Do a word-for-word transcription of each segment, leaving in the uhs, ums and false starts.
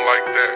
like that.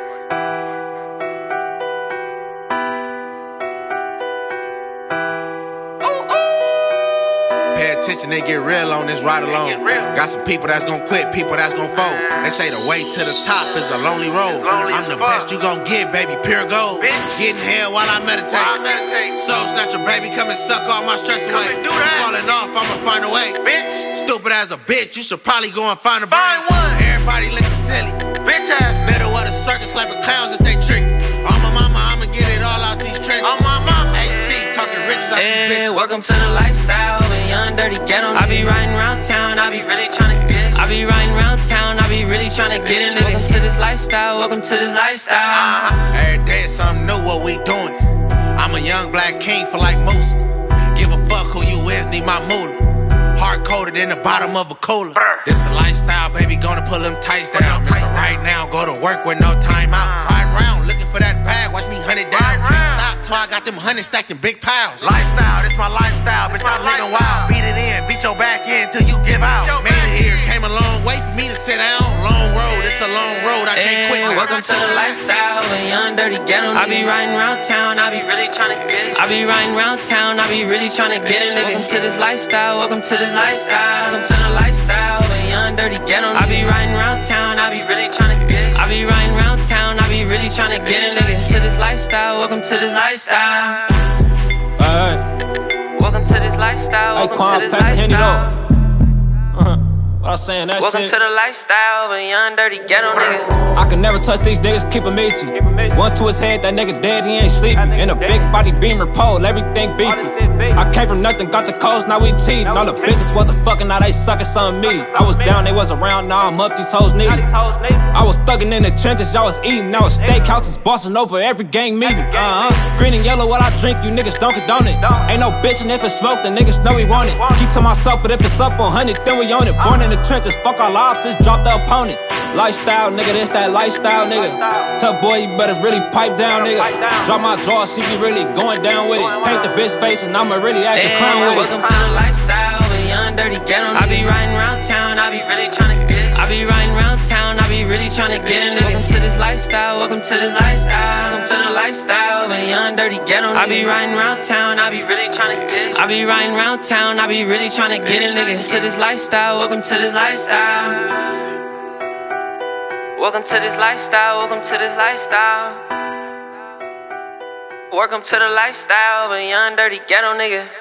Pay attention, they get real on this ride along. Got some people that's gon' quit, people that's gon' fold. They say the way to the top is a lonely road. I'm the best you gon' get, baby, pure gold. Getting hell while I meditate. Soul snatcher, baby, come and suck all my stress away. Falling off, I'ma find a way. Stupid as a bitch, you should probably go and find a brain. Everybody looking silly. Bitch ass. Middle of the circus, slapping clowns if they trick. On my mama, I'ma get it all out these tricks. On my mama, A C talking riches out these bitches. Welcome to the lifestyle, and young dirty ghetto. I be riding around town, I be really tryna get. I be riding around town, I be really tryna get in it. Welcome to this lifestyle, welcome to this lifestyle. Uh-huh. Every day it's something new, what we doing. I'm a young black king for like Moose. Give a fuck who you is, need my moolah. Hard coded in the bottom of a cooler. This the lifestyle, baby, gonna pull them tights down. Mister Right now, go to work with no time out. Riding around looking for that bag, watch me hunt it down. Can't stop till I got them hundreds stacked in big piles. Lifestyle, this my lifestyle, bitch, I'm living wild. Beat it in, beat your back in till you give out. Made it here, came a long way for me to sit down. Long road, it's a long road, I can't quit. Welcome to the lifestyle, and young dirty ghetto. I be riding around town, I be really tryna get. I be riding around town, I be really tryna get in it. Welcome to this lifestyle, welcome to this lifestyle. Welcome to the lifestyle, and young dirty ghetto. I be riding around town, I be really tryna get. I be riding around town, I be really tryna get in it. Welcome to this lifestyle, welcome to this lifestyle. Alright. Welcome to this lifestyle, Hey, welcome Quan, to this pass the Henny lifestyle. though. Uh-huh. What I was saying, that Welcome shit. to the lifestyle, and young dirty ghetto nigga. I can never touch these niggas, keep them easy. One to his head, that nigga dead, he ain't sleeping. In a big body beamer pole, everything beefy. I came from nothing, got the coast, now we cheating. All the bitches wasn't fucking, now they sucking some me. I was down, they was around, now I'm up, these hoes needed. I was thugging in the trenches, y'all was eating. Now a steakhouses bossing over every gang meeting. Uh-huh. Green and yellow, what I drink, you niggas don't condone it. Ain't no bitchin' if it's smoke, the niggas know we want it. Keep to myself, but if it's up on hundred, then we own it. Born in the trenches, fuck all options, drop the opponent. Lifestyle, nigga, this that lifestyle, nigga. Tell boy, you better really pipe down, nigga. Drop my jaw, she be really going down with it. Paint the bitch face and I'ma really act the clown with it. Welcome to the lifestyle, and young dirty ghetto. I be riding around town, I be really tryna get. I be riding around town, I be really tryna get in it. Welcome to this lifestyle, welcome to this lifestyle. Welcome to the lifestyle, and young dirty ghetto. I be riding around town, I be really tryna get. I be riding around town, I be really tryna get in it. To this lifestyle, welcome to this lifestyle. Welcome to this lifestyle, welcome to this lifestyle. Welcome to the lifestyle, and young dirty ghetto nigga.